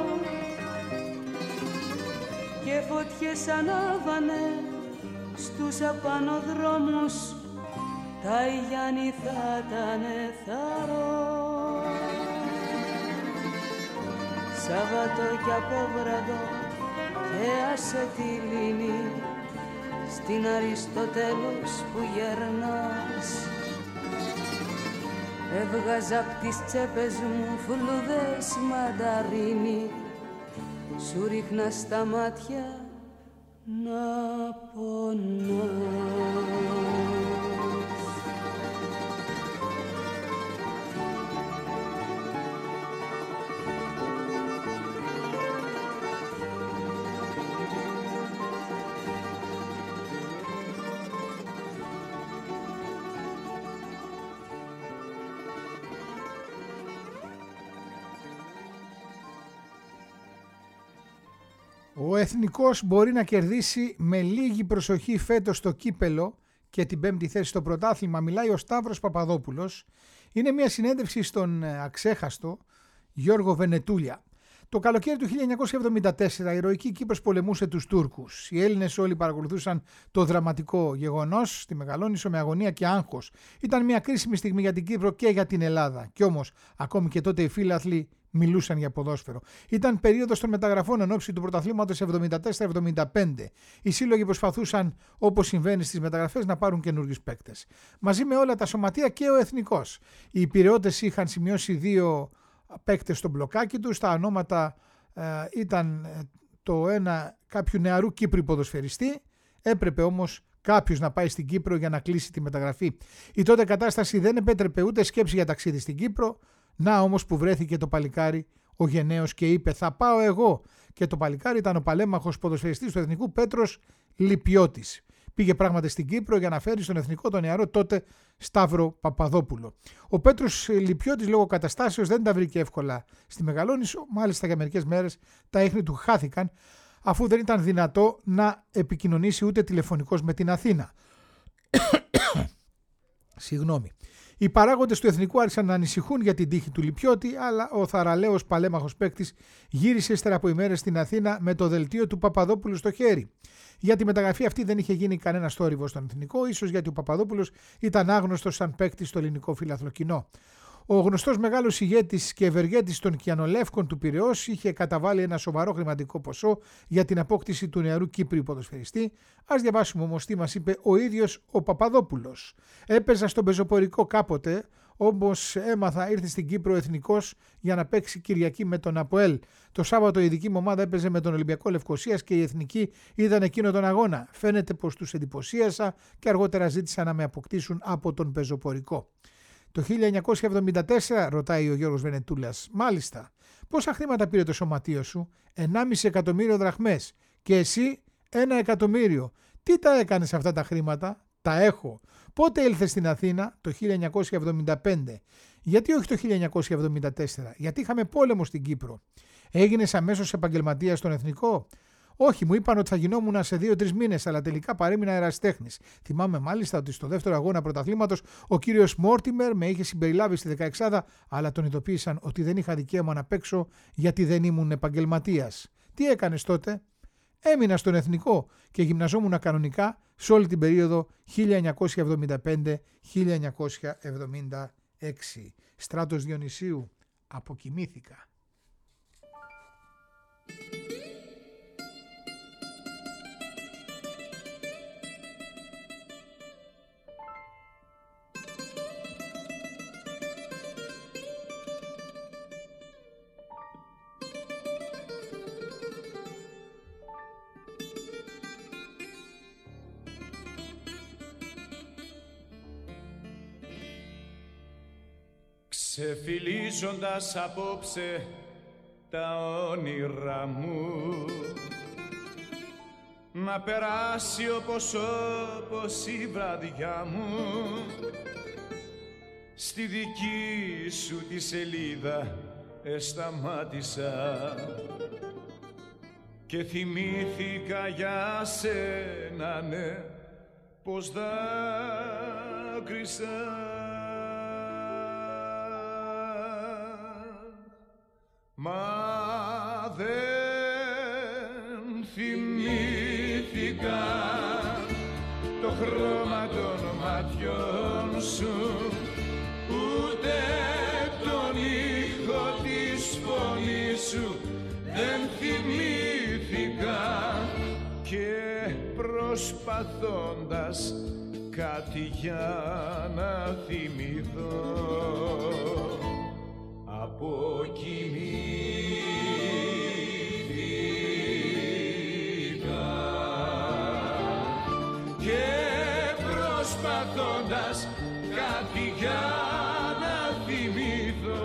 και φωτιές ανάβανε στους απανοδρόμους, τα Ιγιάννη θα ήτανε θάρρο. Σάββατο κι απόβραδο και άσε τη λύνη στην Αριστοτέλους που γερνάς. Έβγαζα απ' τις τσέπες μου φλουδές μανταρίνι, σου ρίχνα στα μάτια να πονάς. Ο Εθνικός μπορεί να κερδίσει με λίγη προσοχή φέτος το κύπελο και την πέμπτη θέση στο πρωτάθλημα. Μιλάει ο Σταύρος Παπαδόπουλος. Είναι μια συνέντευξη στον αξέχαστο Γιώργο Βενετούλια. Το καλοκαίρι του χίλια εννιακόσια εβδομήντα τέσσερα η ηρωική Κύπρος πολεμούσε τους Τούρκους. Οι Έλληνες όλοι παρακολουθούσαν το δραματικό γεγονός στη Μεγαλόνισσο με αγωνία και άγχος. Ήταν μια κρίσιμη στιγμή για την Κύπρο και για την Ελλάδα. Κι όμως, ακόμη και τότε οι φίλαθλοι μιλούσαν για ποδόσφαιρο. Ήταν περίοδος των μεταγραφών εν ώψη του πρωταθλήματος εβδομήντα τέσσερα εβδομήντα πέντε. Οι σύλλογοι προσπαθούσαν, όπως συμβαίνει στις μεταγραφές, να πάρουν καινούριους παίκτες. Μαζί με όλα τα σωματεία και ο Εθνικός. Οι Πειραιώτες είχαν σημειώσει δύο παίκτες στο μπλοκάκι τους. Τα ονόματα ε, ήταν το ένα κάποιου νεαρού Κύπρου ποδοσφαιριστή. Έπρεπε όμως κάποιος να πάει στην Κύπρο για να κλείσει τη μεταγραφή. Η τότε κατάσταση δεν επέτρεπε ούτε σκέψη για ταξίδι στην Κύπρο. Να όμως που βρέθηκε το παλικάρι ο γενναίος και είπε θα πάω εγώ. Και το παλικάρι ήταν ο παλέμαχος ποδοσφαιριστής του Εθνικού Πέτρος Λιπιώτης. Πήγε πράγματι στην Κύπρο για να φέρει στον Εθνικό τον νεαρό τότε Σταύρο Παπαδόπουλο. Ο Πέτρος Λιπιώτης λόγω καταστάσεως δεν τα βρήκε εύκολα στη Μεγαλόνισσο. Μάλιστα για μερικές μέρες τα ίχνη του χάθηκαν αφού δεν ήταν δυνατό να επικοινωνήσει ούτε τηλεφωνικώς με την Αθήνα. Συγγνώμη. Οι παράγοντες του Εθνικού άρχισαν να ανησυχούν για την τύχη του Λιπιώτη, αλλά ο θαραλέος παλέμαχος παίκτης γύρισε ύστερα από ημέρες στην Αθήνα με το δελτίο του Παπαδόπουλου στο χέρι. Για τη μεταγραφή αυτή δεν είχε γίνει κανένα θόρυβο στον Εθνικό, ίσως γιατί ο Παπαδόπουλος ήταν άγνωστος σαν παίκτης στο ελληνικό φιλάθλο κοινό. Ο γνωστός μεγάλος ηγέτης και ευεργέτης των Κιανολεύκων του Πειραιώς είχε καταβάλει ένα σοβαρό χρηματικό ποσό για την απόκτηση του νεαρού Κύπριου ποδοσφαιριστή. Ας διαβάσουμε όμως τι μας είπε ο ίδιος ο Παπαδόπουλος. Έπαιζα στον πεζοπορικό κάποτε Όπως έμαθα, ήρθε στην Κύπρο εθνικός για να παίξει Κυριακή με τον ΑΠΟΕΛ. Το Σάββατο η ειδική μου ομάδα έπαιζε με τον Ολυμπιακό Λευκωσίας και η εθνική ήταν εκείνο τον αγώνα. Φαίνεται πως τους εντυπωσίασα και αργότερα ζήτησαν να με αποκτήσουν από τον πεζοπορικό. Το χίλια εννιακόσια εβδομήντα τέσσερα, ρωτάει ο Γιώργος Βενετούλας. Μάλιστα. Πόσα χρήματα πήρε το σωματείο σου? ενάμιση εκατομμύριο δραχμές. Και εσύ ένα εκατομμύριο. Τι τα έκανες αυτά τα χρήματα? Τα έχω. Πότε ήλθες στην Αθήνα? Το χίλια εννιακόσια εβδομήντα πέντε. Γιατί όχι το χίλια εννιακόσια εβδομήντα τέσσερα? Γιατί είχαμε πόλεμο στην Κύπρο. Έγινες αμέσως επαγγελματίας στον εθνικό? Όχι, μου είπαν ότι θα γινόμουν σε δύο-τρεις μήνες, αλλά τελικά παρέμεινα ερασιτέχνης. Θυμάμαι μάλιστα ότι στο δεύτερο αγώνα πρωταθλήματος ο κύριος Μόρτιμερ με είχε συμπεριλάβει στη δεκαεξάδα, αλλά τον ειδοποίησαν ότι δεν είχα δικαίωμα να παίξω γιατί δεν ήμουν επαγγελματίας. Τι έκανες τότε? Έμεινα στον εθνικό και γυμναζόμουν κανονικά σε όλη την περίοδο χίλια εννιακόσια εβδομήντα πέντε με χίλια εννιακόσια εβδομήντα έξι. Στράτος Διονυσίου, αποκοιμήθηκα. Ξεφυλίζοντας απόψε τα όνειρά μου, να περάσει όπως όπως η βραδιά μου, στη δική σου τη σελίδα εσταμάτησα και θυμήθηκα για σένα, ναι, πως δάκρυσα. Μα δεν θυμήθηκα το χρώμα των ματιών σου, ούτε τον ήχο της φωνής σου δεν θυμήθηκα, και προσπαθώντας κάτι για να θυμηθώ αποκοιμήθηκα, και προσπαθώντας κάτι για να θυμηθώ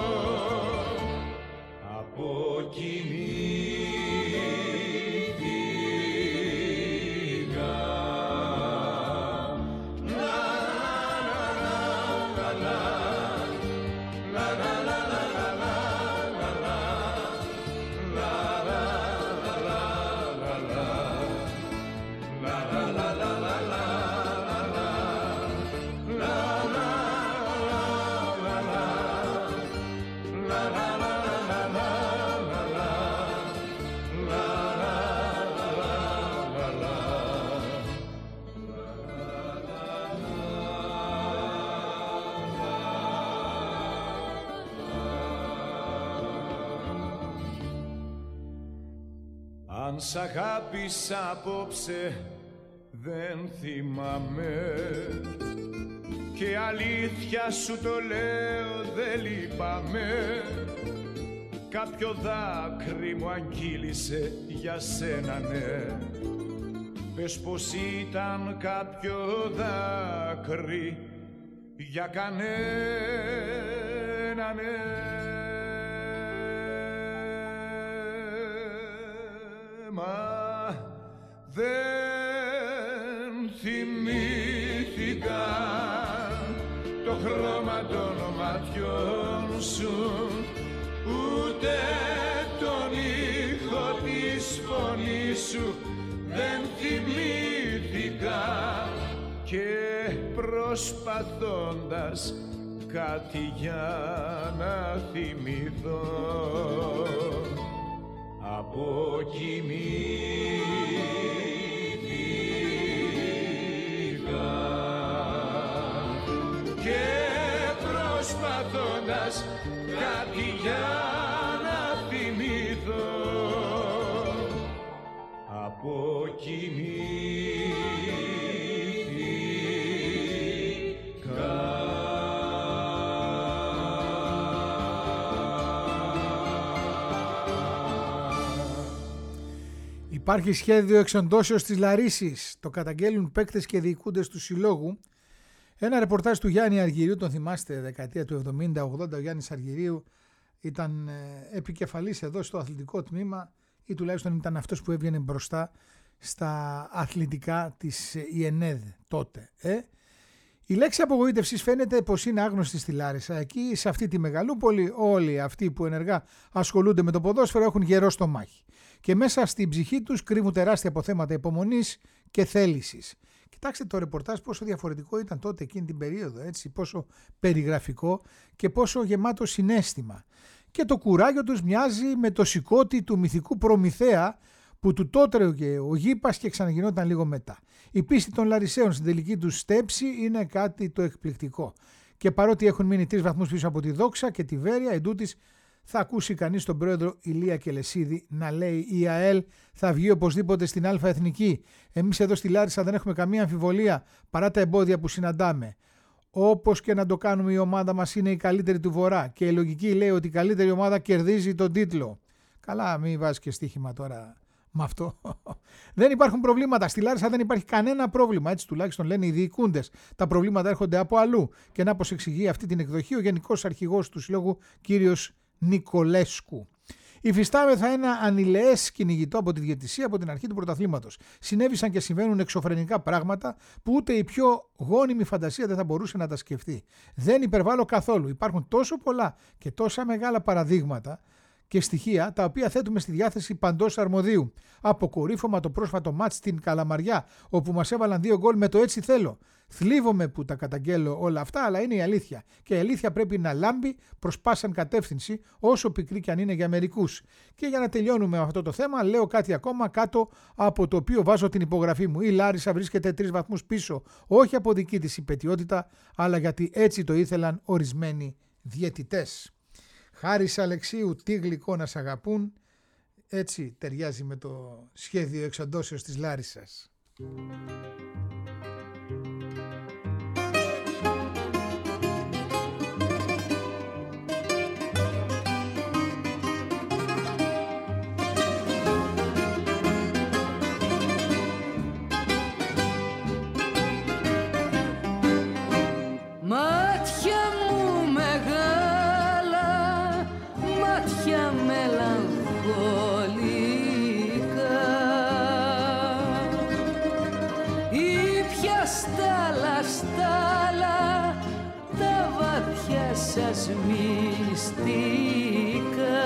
αποκοιμήθηκα. Αν σ' αγάπησα απόψε δεν θυμάμαι, και αλήθεια σου το λέω δεν λυπάμαι, κάποιο δάκρυ μου αγγίλησε για σένα, ναι, πες πως ήταν κάποιο δάκρυ για κανένα, ναι. Μα δεν θυμήθηκα το χρώμα των ματιών σου, ούτε τον ήχο της φωνής σου δεν θυμήθηκα, και προσπαθώντας κάτι για να θυμηθώ αποκοιμήθηκα, και προσπαθώντας κάτι για να θυμηθώ αποκοιμήθηκα. Υπάρχει σχέδιο εξοντώσεως της Λαρίσης. Το καταγγέλουν παίκτες και διοικούντες του συλλόγου. Ένα ρεπορτάζ του Γιάννη Αργυρίου, τον θυμάστε, δεκαετία του εβδομήντα ογδόντα, ο Γιάννης Αργυρίου ήταν ε, επικεφαλής εδώ στο αθλητικό τμήμα ή τουλάχιστον ήταν αυτός που έβγαινε μπροστά στα αθλητικά της ι εν ε δ τότε. Ε. Η λέξη απογοήτευσης φαίνεται πως είναι άγνωστη στη Λάρισα. Εκεί, σε αυτή τη μεγαλούπολη, όλοι αυτοί που ενεργά ασχολούνται με το ποδόσφαιρο έχουν γερό στο μάχη. Και μέσα στην ψυχή τους κρύβουν τεράστια αποθέματα υπομονής και θέλησης. Κοιτάξτε το ρεπορτάζ πόσο διαφορετικό ήταν τότε εκείνη την περίοδο, έτσι, πόσο περιγραφικό και πόσο γεμάτο συναίσθημα. Και το κουράγιο τους μοιάζει με το σηκώτη του μυθικού Προμηθέα που του τότρεε ο γήπας και ξαναγινόταν λίγο μετά. Η πίστη των Λαρισαίων στην τελική τους στέψη είναι κάτι το εκπληκτικό. Και παρότι έχουν μείνει τρεις βαθμούς πίσω από τη Δόξα και τη Βέρεια, εντούτοις θα ακούσει κανείς τον πρόεδρο Ηλία Κελεσίδη να λέει η ΑΕΛ θα βγει οπωσδήποτε στην Α Εθνική. Εμείς εδώ στη Λάρισα δεν έχουμε καμία αμφιβολία παρά τα εμπόδια που συναντάμε. Όπως και να το κάνουμε, η ομάδα μας είναι η καλύτερη του Βορρά και η λογική λέει ότι η καλύτερη ομάδα κερδίζει τον τίτλο. Καλά, μην βάζεις και στοίχημα τώρα με αυτό. Δεν υπάρχουν προβλήματα. Στη Λάρισα δεν υπάρχει κανένα πρόβλημα. Έτσι τουλάχιστον λένε οι διοικούντες. Τα προβλήματα έρχονται από αλλού. Και να πως εξηγεί αυτή την εκδοχή ο Γενικός Αρχηγός του Συλλόγου, κύριος Νικολέσκου. Υφιστάμεθα ένα ανηλαιές κυνηγητό από τη διαιτησία από την αρχή του πρωταθλήματος. Συνέβησαν και συμβαίνουν εξωφρενικά πράγματα που ούτε η πιο γόνιμη φαντασία δεν θα μπορούσε να τα σκεφτεί. Δεν υπερβάλλω καθόλου. Υπάρχουν τόσο πολλά και τόσα μεγάλα παραδείγματα και στοιχεία τα οποία θέτουμε στη διάθεση παντός αρμοδίου. Αποκορύφωμα το πρόσφατο μάτς στην Καλαμαριά, όπου μας έβαλαν δύο γκολ με το έτσι θέλω. Θλίβομαι που τα καταγγέλλω όλα αυτά, αλλά είναι η αλήθεια. Και η αλήθεια πρέπει να λάμπει προς πάσαν κατεύθυνση, όσο πικρή κι αν είναι για μερικούς. Και για να τελειώνουμε με αυτό το θέμα, λέω κάτι ακόμα κάτω από το οποίο βάζω την υπογραφή μου. Η Λάρισα βρίσκεται τρεις βαθμούς πίσω, όχι από δική της υπαιτιότητα, αλλά γιατί έτσι το ήθελαν ορισμένοι διαιτητές. Χάρης Αλεξίου, τι γλυκό να σ' αγαπούν. Έτσι ταιριάζει με το σχέδιο εξοντώσεως της Λάρισσας. Μάτια μου μεγάλα, μάτια μελαγχολικά, ήπια στάλα στάλα τα βαθιά σας μυστικά.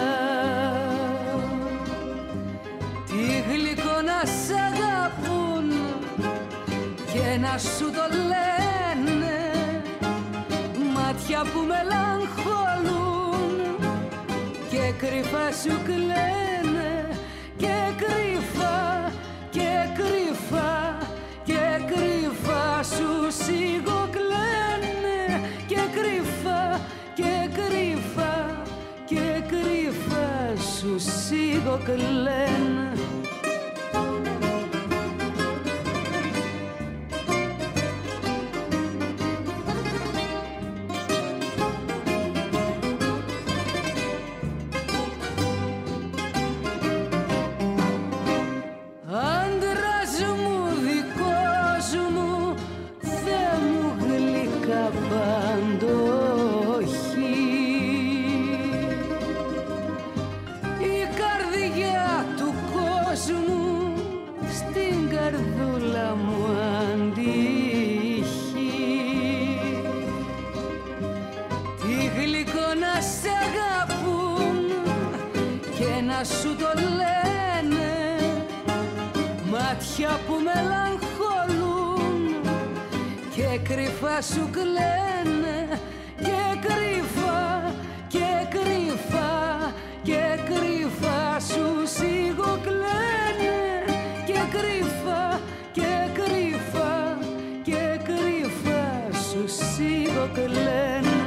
Τι γλυκό να σ' αγαπούν και να σου το λένε, μάτια που μελαγχολούν και κρυφά σου κλαίνε, και κρυφά και κρυφά και κρυφά σου σιγοκλαίνε, και κρυφά και κρυφά και κρυφά σου σιγοκλαίνε. Σου το λένε, μάτια που μελαγχολούν και κρυφά σου κλαίνε, και κρυφά και κρυφά και κρυφά σου σιγοκλαίνε, και κρυφά και κρυφά και κρυφά σου σιγοκλαίνε.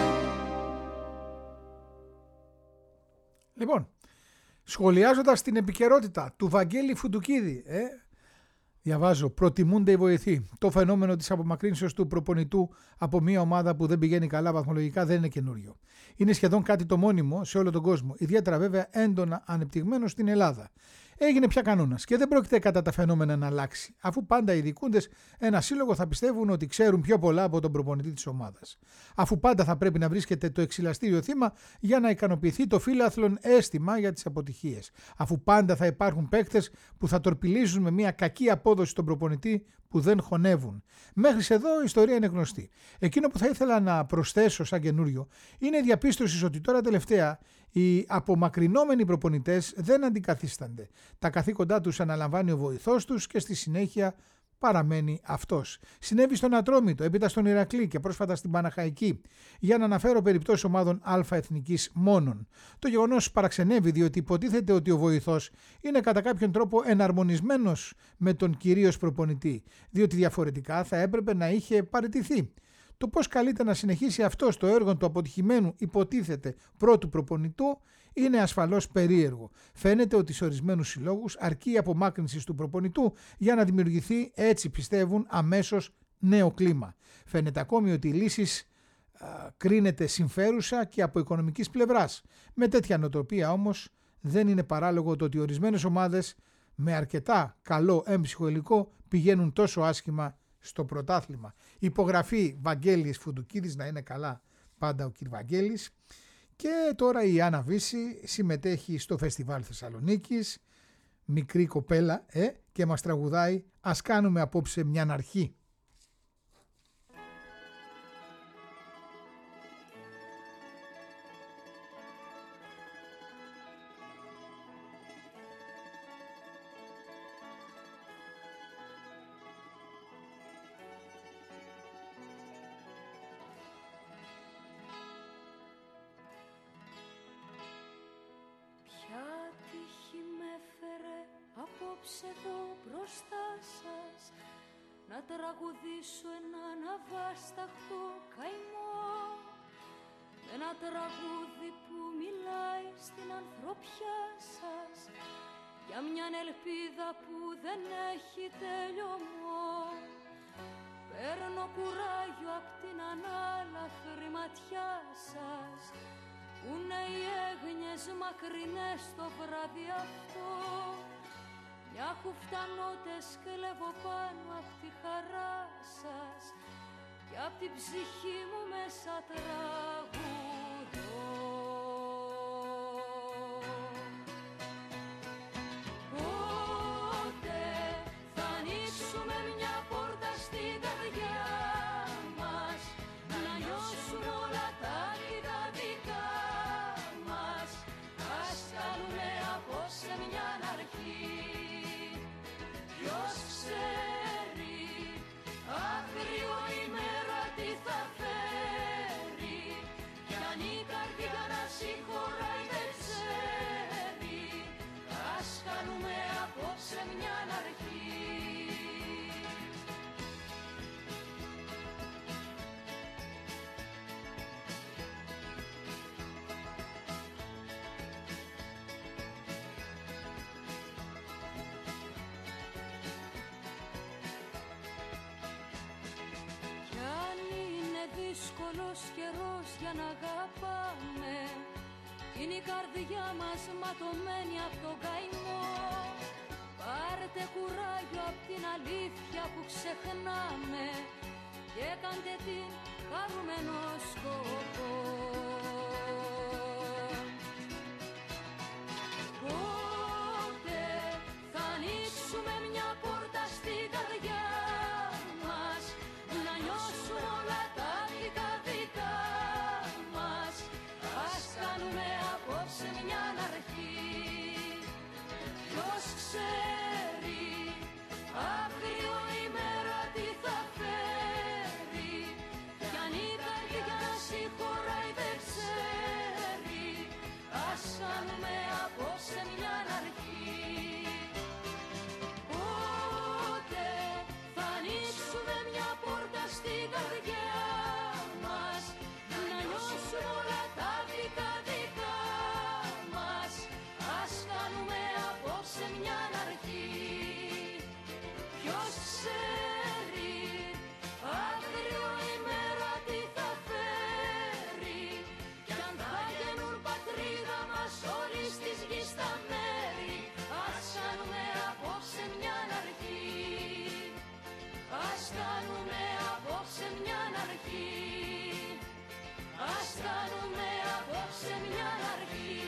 Λοιπόν, σχολιάζοντας την επικαιρότητα του Βαγγέλη Φουντουκίδη, ε, διαβάζω, προτιμούνται οι βοηθοί. Το φαινόμενο της απομακρύνσεως του προπονητού από μια ομάδα που δεν πηγαίνει καλά βαθμολογικά δεν είναι καινούριο. Είναι σχεδόν κάτι το μόνιμο σε όλο τον κόσμο, ιδιαίτερα βέβαια έντονα ανεπτυγμένο στην Ελλάδα. έγινε πια κανόνας και δεν πρόκειται κατά τα φαινόμενα να αλλάξει, αφού πάντα οι διοικούντες ένα σύλλογο θα πιστεύουν ότι ξέρουν πιο πολλά από τον προπονητή της ομάδας. Αφού πάντα θα πρέπει να βρίσκεται το εξηλαστήριο θύμα για να ικανοποιηθεί το φίλαθλον αίσθημα για τις αποτυχίες. Αφού πάντα θα υπάρχουν παίκτες που θα τορπιλίζουν με μια κακή απόδοση στον προπονητή που δεν χωνεύουν. Μέχρι εδώ η ιστορία είναι γνωστή. Εκείνο που θα ήθελα να προσθέσω σαν καινούριο είναι η διαπίστωση ότι τώρα τελευταία οι απομακρυνόμενοι προπονητές δεν αντικαθίστανται. Τα καθήκοντά τους αναλαμβάνει ο βοηθός τους και στη συνέχεια παραμένει αυτός. Συνέβη στον Ατρόμητο, έπειτα στον Ηρακλή και πρόσφατα στην Παναχαϊκή, για να αναφέρω περιπτώσεις ομάδων αλφα-εθνικής μόνον. Το γεγονός παραξενεύει διότι υποτίθεται ότι ο βοηθός είναι κατά κάποιον τρόπο εναρμονισμένος με τον κυρίως προπονητή, διότι διαφορετικά θα έπρεπε να είχε παραιτηθεί. Το πώς καλείται να συνεχίσει αυτό το έργο του αποτυχημένου υποτίθεται πρώτου προπονητού είναι ασφαλώς περίεργο. Φαίνεται ότι σε ορισμένους συλλόγους αρκεί η απομάκρυνση του προπονητού για να δημιουργηθεί, έτσι πιστεύουν, αμέσως νέο κλίμα. Φαίνεται ακόμη ότι η λύση κρίνεται συμφέρουσα και από οικονομικής πλευράς. Με τέτοια νοοτροπία όμως δεν είναι παράλογο το ότι ορισμένες ομάδες με αρκετά καλό έμψυχο υλικό πηγαίνουν τόσο άσχημα στο πρωτάθλημα. Υπογραφή Βαγγέλης Φουντουκίδης, να είναι καλά πάντα ο κ. Βαγγέλης. Και τώρα η Άννα Βύση συμμετέχει στο Φεστιβάλ Θεσσαλονίκης, μικρή κοπέλα, ε, και μας τραγουδάει «Ας κάνουμε απόψε μιαν αρχή». Εδώ μπροστά σας να τραγουδήσω έναν αβάσταχτο καημό, ένα τραγούδι που μιλάει στην ανθρωπιά σας για μια ελπίδα που δεν έχει τελειωμό. Παίρνω κουράγιο απ' την ανάλαφρη ματιά σας που είναι οι έγνοιες μακρινές το βράδυ αυτό. Μια χουφτανότες κλέβω πάνω απ' τη χαρά σας και απ' την ψυχή μου μέσα τραγουδώ. Πότε θα ανοίξουμε μια πόρτα στην καρδιά μας, να νιώσουν όλα τα είδα δικά μας. Ας κάνουμε απόψε μια αρχή. Ποιος ξέρει, αύριο ημέρα τι θα φέρει, κι αν η καρδιά να συγχωράει δεν ξέρει. Ας κάνουμε απόψε μια αρχή. Δύσκολος καιρός για να αγαπάμε, είναι η καρδιά μας ματωμένη απ' τον καημό. Πάρτε κουράγιο απ' την αλήθεια που ξεχνάμε και κάντε την χαρούμενο σκοπό. Πότε θα ανοίξουμε μια πόρτα στην καρδιά μας, να νιώσουν όλα τα δικά μας. Ας κάνουμε απόψε μια αρχή. Ποιος ξέρει, αύριο ημέρα τι θα φέρει, κι αν η καρδιά να συγχωράει δεν ξέρει. Ας κάνουμε απόψε μια ας κάνουμε απόψε μια αργή.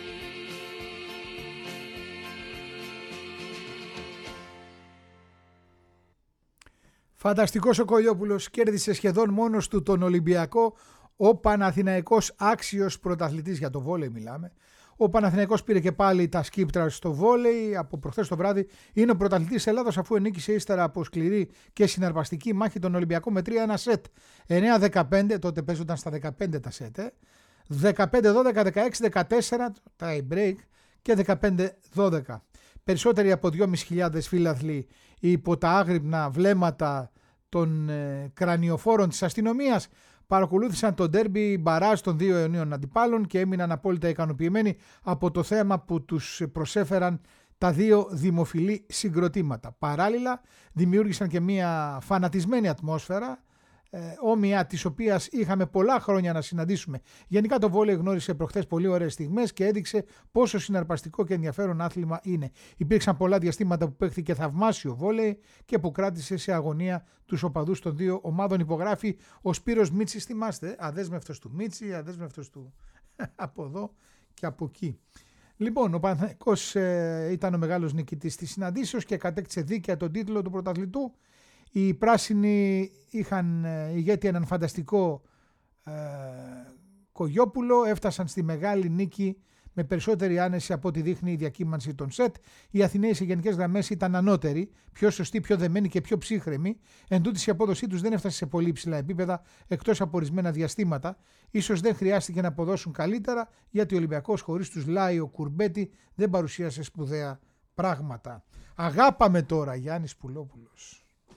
Φανταστικός ο Κολιόπουλος, κέρδισε σχεδόν μόνος του τον Ολυμπιακό, ο Παναθηναϊκός άξιος πρωταθλητής, για το βόλεϊ μιλάμε. Ο Παναθηναϊκός πήρε και πάλι τα σκύπτρα στο βόλεϊ από προχθές το βράδυ. Είναι ο πρωταθλητής Ελλάδος αφού ενίκησε ύστερα από σκληρή και συναρπαστική μάχη τον Ολυμπιακό με τρία ένα σετ. εννέα δεκαπέντε, τότε παίζονταν στα δεκαπέντε τα σετ. Ε. δεκαπέντε δώδεκα, δεκαέξι δεκατέσσερα, tie break και δεκαπέντε δώδεκα. Περισσότεροι από δυόμισι χιλιάδες φίλαθλοι υπό τα άγρυπνα βλέμματα των ε, κρανιοφόρων της αστυνομίας παρακολούθησαν το ντέρμπι μπαράζ των δύο αιωνίων αντιπάλων και έμειναν απόλυτα ικανοποιημένοι από το θέμα που τους προσέφεραν τα δύο δημοφιλή συγκροτήματα. Παράλληλα δημιούργησαν και μια φανατισμένη ατμόσφαιρα, ε, όμοια της οποίας είχαμε πολλά χρόνια να συναντήσουμε. Γενικά το βόλεϊ γνώρισε προχθές πολύ ωραίες στιγμές και έδειξε πόσο συναρπαστικό και ενδιαφέρον άθλημα είναι. Υπήρξαν πολλά διαστήματα που παίχθηκε θαυμάσιο βόλεϊ και που κράτησε σε αγωνία τους οπαδούς των δύο ομάδων, υπογράφει ο Σπύρος Μίτσης, θυμάστε, αδέσμευτος του Μίτσι, αδέσμευτος του από εδώ και από εκεί. Λοιπόν, ο Παναθηναϊκός ε, ήταν ο μεγάλος νικητής της συναντήσεως και κατέκτησε δίκαια τον τίτλο του πρωταθλητού. Οι πράσινοι είχαν ηγέτη έναν φανταστικό ε, Κογιόπουλο, έφτασαν στη μεγάλη νίκη με περισσότερη άνεση από ό,τι δείχνει η διακύμανση των σετ. Οι Αθηναίοι σε γενικές γραμμές ήταν ανώτεροι, πιο σωστοί, πιο δεμένοι και πιο ψύχρεμοι. Εν τούτης η απόδοσή τους δεν έφτασε σε πολύ ψηλά επίπεδα, εκτός από ορισμένα διαστήματα. Ίσως δεν χρειάστηκε να αποδώσουν καλύτερα, γιατί ο Ολυμπιακός χωρίς τους Λάιο Κουρμπέτη δεν παρουσίασε σπουδαία πράγματα. Αγάπαμε τώρα, Γιάννης Πουλόπουλος.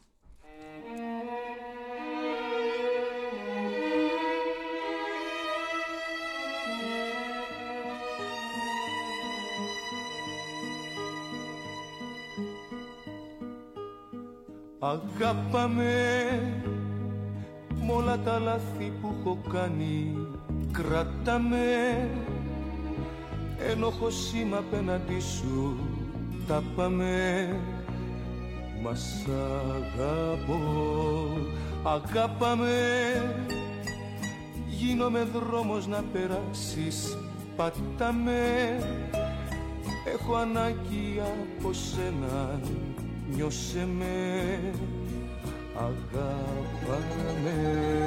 Αγάπαμε μ' όλα τα λάθη που έχω κάνει, κράταμε ένοχος είμαι απέναντι σου, τα πάμε. Μας αγαπώ, αγάπαμε, γίνομαι δρόμος να περάσεις, πατάμε. Έχω ανάγκη από σένα, νιώσε με, αγάπαμε.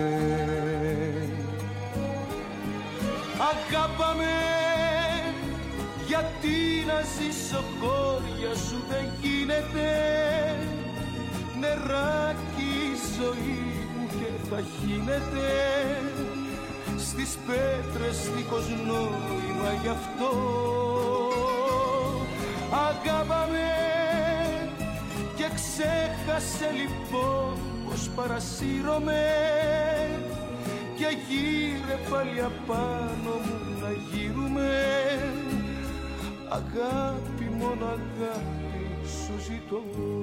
Αγάπαμε, γιατί να ζήσω χώρια σου δεν γίνεται. Νεράκι η ζωή μου και θα χύνεται στις πέτρες δίχως νόημα, γι' αυτό αγάπαμε. Και ξέχασε λοιπόν πως παρασύρωμαι και γύρε πάλι απάνω μου να γύρουμε. Αγάπη, μόνο αγάπη σου ζητώ.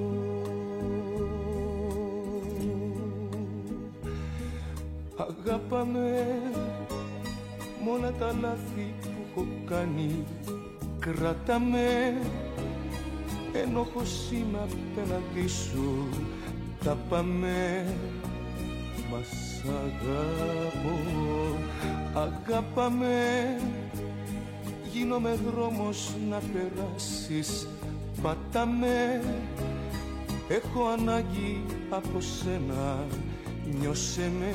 Αγάπαμε μ' όλα τα λάθη που έχω κάνει, κράταμε. Ενόχος είμαι απέναντι σου, τα πάμε. Μας αγαπώ, αγάπαμε. Γίνομαι δρόμος να περάσεις, πατάμε. Έχω ανάγκη από σένα, νιώσε με,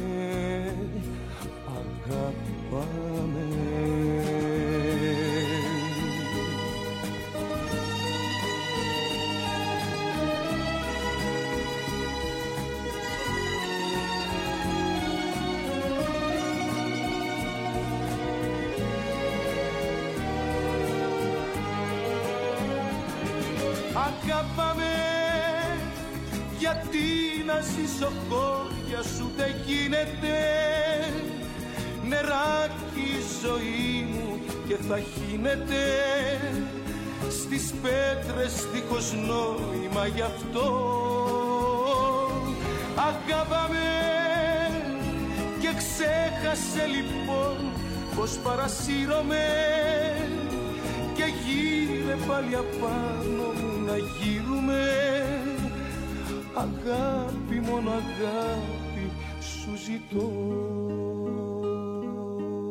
αγάπαμε. Αγάπαμε, γιατί να ζήσω χώρια σου δεν γίνεται. Νεράκι η ζωή μου και θα χύνεται στις πέτρες δίχως νόημα, γι' αυτό αγάπαμε. Και ξέχασε λοιπόν πως παρασύρωμαι και γύρε πάλι απάνω μου να γύρουμε. Αγάπη, μόνο αγάπη σου ζητώ.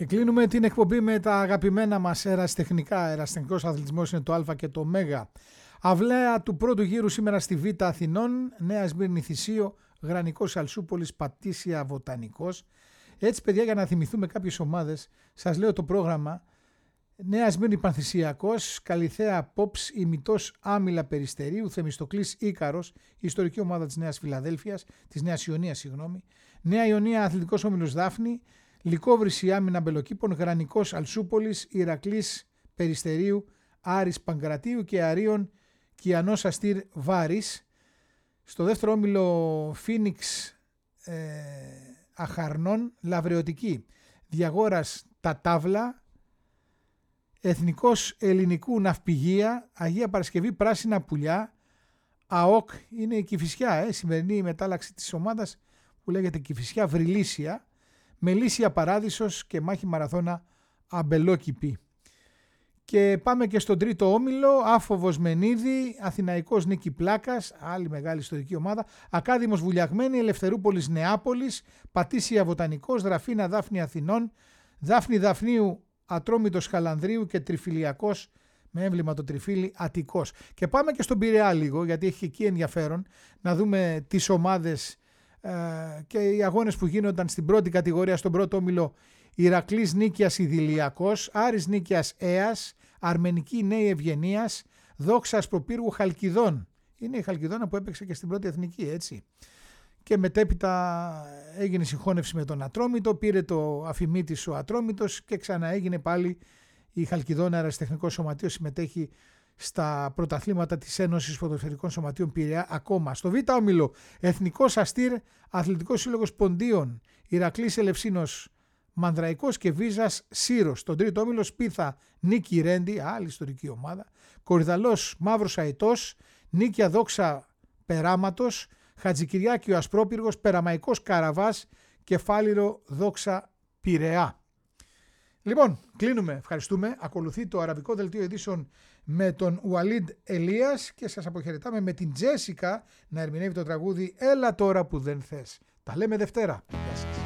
κλείνουμε την εκπομπή με τα αγαπημένα μας ερασιτεχνικά. Ερασιτεχνικός αθλητισμός είναι το Α και το Μέγα. Αυλαία του πρώτου γύρου σήμερα στη Β' Αθηνών. Νέα Σμύρνη Θησίο, Γρανικός Αλσούπολης, Πατήσια Βοτανικός. Έτσι, παιδιά, για να θυμηθούμε κάποιες ομάδες, σας λέω το πρόγραμμα. Νέα Σμύρνη Πανθυσιακός, Καλιθέα Πόψ, Ημιτός Άμυλα Περιστερίου, Θεμιστοκλής Ίκαρος, ιστορική ομάδα της Νέας Φιλαδέλφειας, της Νέας Ιωνίας, συγγνώμη. Νέα Ιωνία Αθλητικός Όμιλος Δάφνη, Λυκόβρηση Άμυνα Μπελοκήπων, Γρανικός Αλσούπολης, Ηρακλής Περιστερίου, Άρης Παγκρατίου και Αρίων Κιανός Αστήρ Βάρης. Στο δεύτερο όμιλο Φίνιξ ε, Αχαρνών, Λαβρεωτική, Διαγόρας Τατάβλα, Εθνικός Ελληνικού Ναυπηγεία, Αγία Παρασκευή Πράσινα Πουλιά, ΑΟΚ είναι η Κηφισιά, ε, σημερινή μετάλλαξη της ομάδας που λέγεται Κηφισιά, Βρυλίσια, Μελίσια Παράδεισος και Μάχη Μαραθώνα Αμπελόκηπη. Και πάμε και στον τρίτο όμιλο, Άφοβος Μενίδη, Αθηναϊκός Νίκη Πλάκας, άλλη μεγάλη ιστορική ομάδα, Ακάδημος Βουλιαγμένη, Ελευθερούπολης Νεάπολης, Πατήσια Βοτανικός, Δραφίνα Δάφνη Αθηνών, Δάφνη Δαφνίου Ατρόμητος Χαλανδρίου και Τριφυλιακός με έμβλημα το τριφύλι Αττικός. Και πάμε και στον Πειραιά λίγο, γιατί έχει εκεί ενδιαφέρον να δούμε τις ομάδες ε, και οι αγώνες που γίνονταν στην πρώτη κατηγορία, στον πρώτο όμιλο. Ηρακλής Νίκιας Ιδηλιακός, Άρης Νίκιας Έας, Αρμενική Νέη Ευγενίας, Δόξα Ασπροπύργου Χαλκιδών. Είναι η Χαλκιδόνα που έπαιξε και στην πρώτη εθνική, έτσι. Και μετέπειτα έγινε συγχώνευση με τον Ατρόμητο, πήρε το Αφημίτης ο Ατρόμητος και ξαναέγινε πάλι η Χαλκιδόνα Αεραστεχνικό Σωματείο, συμμετέχει στα πρωταθλήματα της Ένωσης Ποδοσφαιρικών Σωματείων Πειραιά ακόμα. Στο Β' όμιλο Εθνικός Αστήρ, Αθλητικός Σύλλογος Ποντίων, Ηρακλής Ελευσίνος Μανδραϊκός και Βίζας Σύρος. Στον τρίτο όμιλο Σπίθα Νίκη Ρέντι, άλλη ιστορική ομάδα, Κορυδαλός Μαύρος Αετός, Νίκια Δόξα Περάματος, Χατζικυριάκη ο Ασπρόπυργος, Περαμαϊκός Καραβάς, Κεφάλιρο Δόξα Πειραιά. Λοιπόν, κλείνουμε. Ευχαριστούμε. Ακολουθεί το αραβικό δελτίο ειδήσεων με τον Ουαλίντ Ελίας και σας αποχαιρετάμε με την Τζέσικα να ερμηνεύει το τραγούδι «Έλα τώρα που δεν θες». Τα λέμε Δευτέρα. Γεια σας.